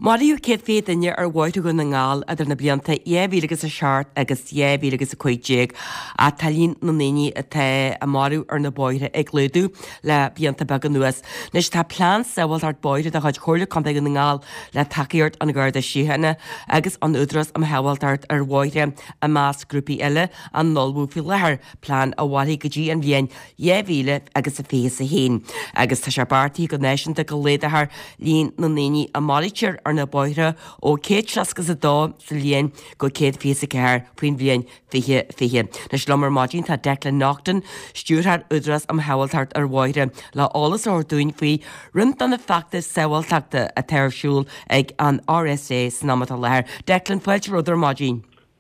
Maríú cé féine ar bhhaid go na ngáil idir na blianta éhílagus a seart agus éhílagus a chuidéag a talín na naine atá a marú ar na bóire ag léadú le blianta bag an nuas. Nes tá plán saoil art bóire a chuid choirla chu na ngáil le takeíart an gcuirda síhanna agus an udras am hehailtart ar bhhaire a más grúpi eile an nolbú fi lethir plán a bhhaí go dtí an bhíon éhíle agus a féas a héin. Agus tá sé bartaí go néisianta go léadathar líon na naine a marítear ar na bóire ó céad trascas a dá sa líon go céad féasa ceir faoin bhíon fiche. Nes lomar mádín tá Declan Naughton stúrthar udras am hehailtart ar bhhaire le álas ó dúin faoi rint an na facta saoilteachta a teirsúil ag an RSA snamata lethir. Declan fáilte rudidir mádín.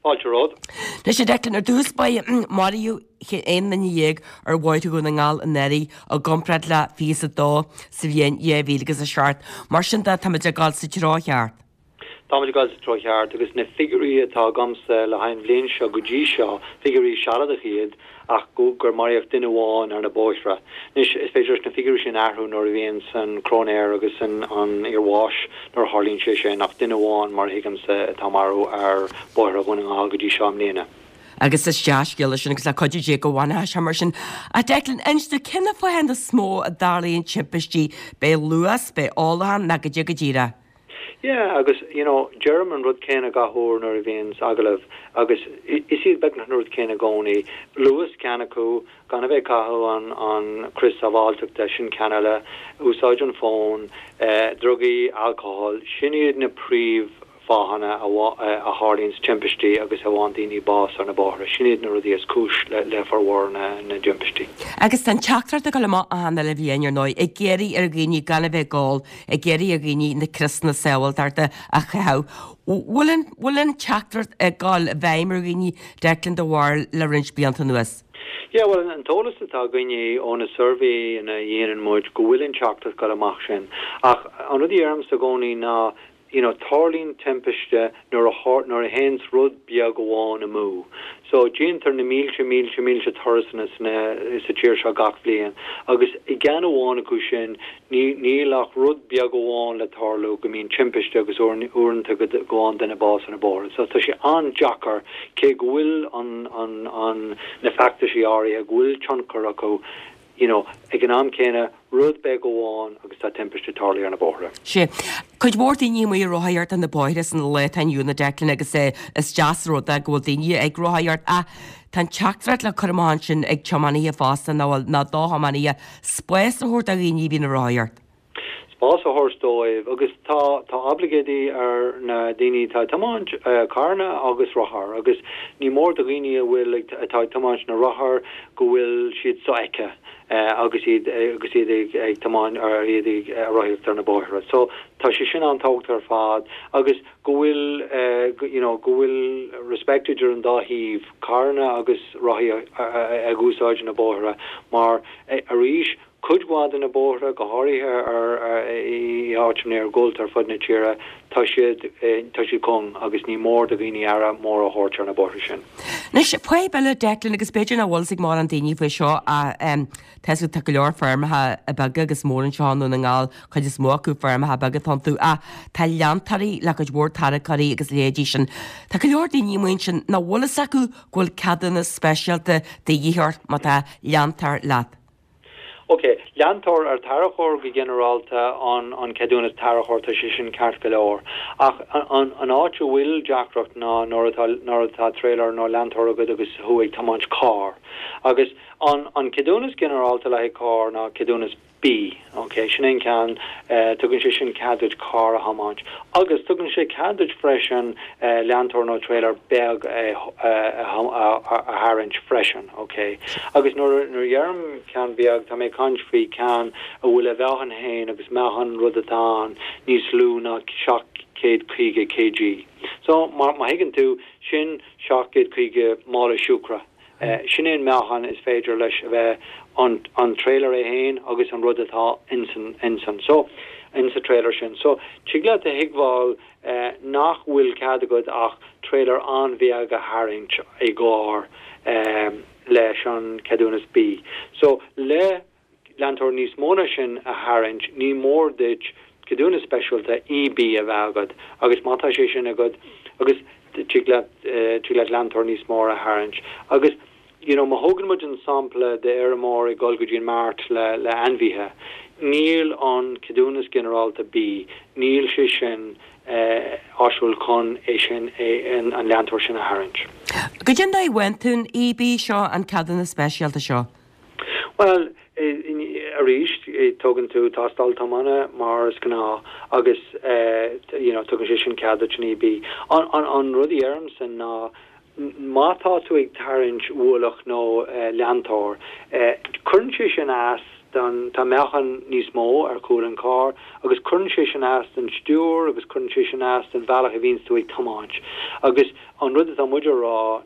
Nes sé Declan ar dús ba Maríú éon na dhéag ar bhhaid go na ngáil an neirí a gomprad le fís a dó sa bhíon éhílagus a seart. Mar sin tá táid a gáil sa tírátheart. Táid gáil sa tírátheart agus na figurí atá gamsa le hain bhléon seo go dtí seo figurí sealadh a chéad ach go gur maríocht duine bháin ar na bóithre. Nis is féidir na figurí sin airthú nó bhíon san Cronéir agus an Iarváis nó Harlín sé nach duine bháin mar higamsa tamarú ar bóithre bhna ngáil go dtí seo am léana. Agus is deasciile sin agus le codidé go bhhaine se mar sin. A Declan insta cinna fáin a smó a darlaíonn chimpistí be luas be álahan na go dtí go ddíra. Yeah, agus, German rud céna gathór nar a bhíonn agalah, agus is iad beag rud céna gcónaí. Lewis Canacu, gan a bheith cathú an Chris Avalteachta sin Canada, úsáid an fón, drugaí, alcohol, sin iad na príomh fáhanna a Harlíns timpistí agus a bhaintíní bás ar na báthra. Sin iad na rudí is cúis le farmhór na timpistí. Agus tan teachtar a go le má anna le bhíonar nó ag géirí ar gcíní gan a bheith gáil ag géirí ar gcíní na Christna saoiltarta a cheh. Bhfuiln teachtar ag gáil bhéimar gcíní Declan do bhhair le rins bíanta nuas. Yeah, well, an tólas atá gine ón a survey in a dhéanaan muid go bhfuiln teachtar go amach sin. Ach, an rudí arm sa gcónaí ná Tarlín tempiste nor a hens rud beag goháin a mú. So géantar na mílte thusan is a tíir seo gach blian. Agus I gan bháin acu sin nílach rud beag goháin le tarlú go mín timpiste agus úranta go gáin den na bás an na bór. So tá sé an jackar cé bhfuil an na facta sí áí a bhfuil tioncar acu ag an am céine rud be goháin agus tá timpiste tarlaí ar na bóthra. Sé, chuid mór daoine mú roiart an na bóire san le tainú na Declan agus is deasród a ghfuil daoine ag roiart a tan teachtrad le chumáin sin ag teamaí a fásta ná dáhamaí spéis a thuirt a ghaoine hí na roiart. Spás a thursdóibh agus tá obligédí ar na daoine tá tamáint carna agus rothar agus ní mór do ghaoine bhfuil atá tamáint na rothar go bhfuil siad soice. Agus iad ag tamáin ar iad roiíocht ar na bóithre. So tá sé sin an tácht ar fád agus go bhfuil respectidir an dáhíh carna agus roií ag úsáid na bóithre mar a ríis chudhád in na bóithre go háirithe ar áitimnéir ggóilt ar fud na tíre tá siad con agus ní mór do bhíine ara mór a háirt ar na bóithre sin. Nes puoi beile Declan agus beidir na bhil sig mar an daoine faoi seo a teú take leor fermthe a bag agus mór an seánú na ngáil chuid is móú fermthe bagad tanú a tá leantarí le go bhór tarcarí agus léadí sin. Tá go leor daoine muin sin na bhlas acu ghfuil cadanna speisialta de dhéart má tá leantar leat. Okay, leantar ar tarachor go generalta an cadúnas tarachorta sin ceart go leor. Ach an áitú bhfuil deachracht ná nóir atá trailer nó leantar agad agus thuigh tamáint cá. Agus an cadúnas generalta le cá ná cadúnas B. Okay, sin can tugann sé sin cadúid cá a hamáint. Agus tugann sé cadúid freisin leantar nó trailer beag a harange freisin. Okay. Agus nóir dhearm can beag tá mé country can a bhfuil a bhehan hain agus mehan rud atá níos lú ná seach céad chuige kg. So má higann tú sin seach céad chuige mála siúcra. Sin éon mehan is féidir leis a bheith an trailer a hain agus an rud atá insan. So insa trailer sin. So sigla a hiagháil nach bhfuil cadagad ach trailer an bheag a haring i gár leis an cadúnas B. So le leantar níos móna sin a harange ní mór dit cadúna specialta EB a bhagad agus mátá sé sin a god agus tuilead landtóir níos mór a haranch agus ma hogan mud an sampla de Aramór I golgujin mart le anmhíthe níl an cadúnas generalta B níl sé sin áisiúil chun é sin an leantóir sin a haranch. Go dtí na bhaintún EB seo an cadúna speisialta seo? Well, a ríist tugann tú tástal tamana mar scanná agus tugann sé sin cadú sin EB an rudí arm san ná mátá tú ag tarint bhualach nó leantóir chun sé sin as tá mechan níos mó ar cúil an cá agus chun sé sin as an stúr agus chun sé sin as an bhealach a víns tú ag tamáint agus an rud a muidir rá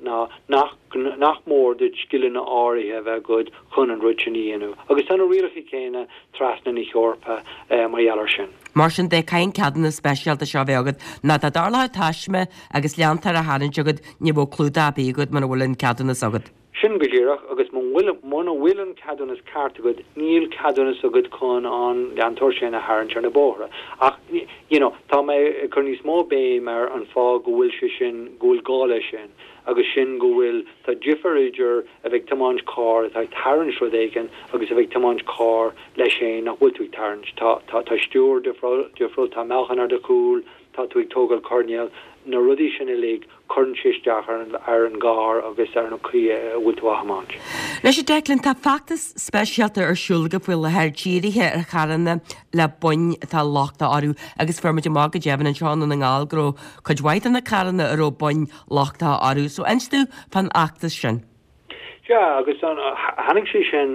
nach mór de skillin na áirithe bheith good chun an rud sin íanú agus tan rialach chéine trasna ní cheorpa marhealar sin. Mar sin de cain cadúna speisialta seo bheith agad na tá darla taisme agus leantar a harann agad ní bh clúda bí agad man bhfuil an cadúna agad. Sin goíireach agus mna bhfuilan cadúnas carta go níl cadúnas a go chun an leantóir sin a harann ar na bóthra ach tá mé chun níos mó bé mar an fá go bhfuil se sin ghfuil gála sin agus sin go bhfuil tá differidir a bheith tamáint cá tá tarrant rodéigen agus a bheith tamáint cá leis sé nach bhfuil tú tarrant tá stúr defriúil tá mechan ar de cúil tá tú ag tógal corneal na rudí sin le chun sisteach ar an gár agus ar an crí bhfuil tú hamáint. Leis sé Declan tá factas speisialta ar siúlga bhfuil le heirtíirithe ar charanna le buin tá láchta áú agus fermide má go deaban an seán an ngáilgró chud bhaid an na caranna ar ó buin láchta áú so einstú fan achtas sin. Ja, agus hannig sé sin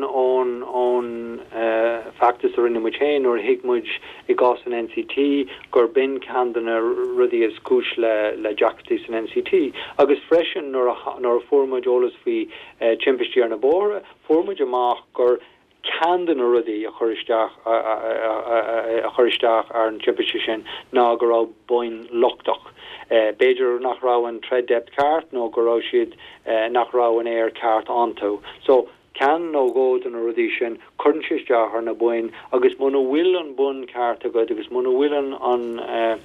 ón factus ar in muchéin or hiigmuid I gas an NCT gur bin candan a rudí is cúis le jacktis an NCT agus freisin nor a formid ólas fi chimpistí ar na bóra formid amach gur candan a rudí a choristeach ar an chimpistí sin ná gur á boin lochtach. Beidir nach ra an tread depth cart no go siad nach ra an air cart onto so can no go an a rudísin chunsisteach ar na buin agus muna bhfuil an bun cart a go agus muna bhfuil an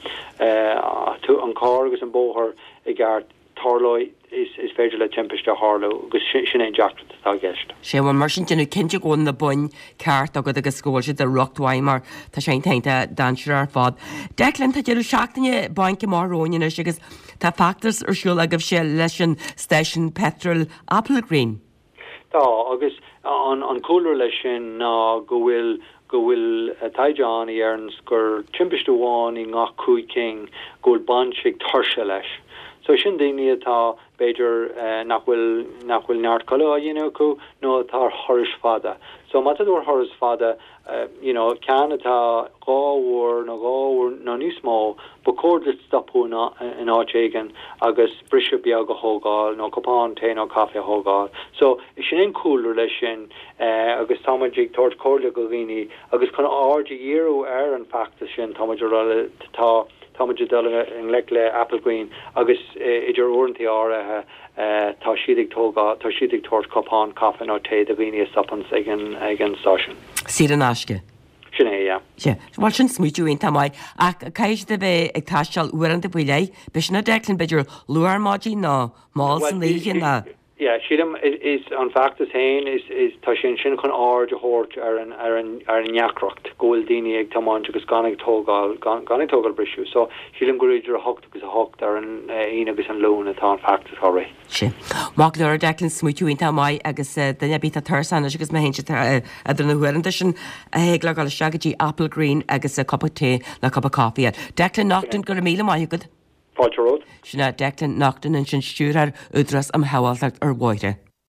cá agus an bóthir I gart tarlóid is féidir le timpiste Harlow agus sin é jacht tá gist. Sé bhfuil mar sin denú cinnte gón na buin ceart agad agus scóilse de Rochthaimar tá sé teinte danseir ar fád. Declan tá dearú seachtaine baince marróin agus tá factors ar siúil agah sé leis an station petrol Apple Green. Tá agus an cooler lei sin ná go bhfuil taijan I arns gur timpiste bháin I ngach cúi king goil bansig tarse leis. So sin daine atá beidir nach bhfuil neart colo a dhéanú acu nó atá thoris fada. So matador thoris fada cean atá gáhúir nó níos mó ba cordlit stopú in áitéigen agus brise beag go thógáil nó copán té nó cafe thógáil. So is sin in cooler lei sin agus táidig toirt cordla go bhíine agus chun áde dhéú ar an facta sin táidir tá Táidir in le Apple Green agus idir orintí áirithe tá siadig toirt copán cafe nó té a bhíine stoppans ag an station. Siad an asce. Sinné, ja. Bhil sin smuitiúin tá maiid ach caiis de bheith ag taisteal uan de buile, beis na Declan beidir luar mádí ná máil san líon na. Yeah, Shidam is on factus hain is tashin shin kun arge hort ar an yakrocht goil dini ag tamant agus ganig togal brishu so Shidam guridir a hocht agus a hocht ar an agus an loan at on factus horri. Si. Mag le Declan smuitiúin tá mai agus danne bit a thusan agus me héint a dna huan sin ag le gal seagadtí Apple Green agus a cup of té na cup of coffee. Declan Nocton gur míle mai good. Road. Sinna Declan Nocton an sin stúrar udras am haáilteach ar bhaide.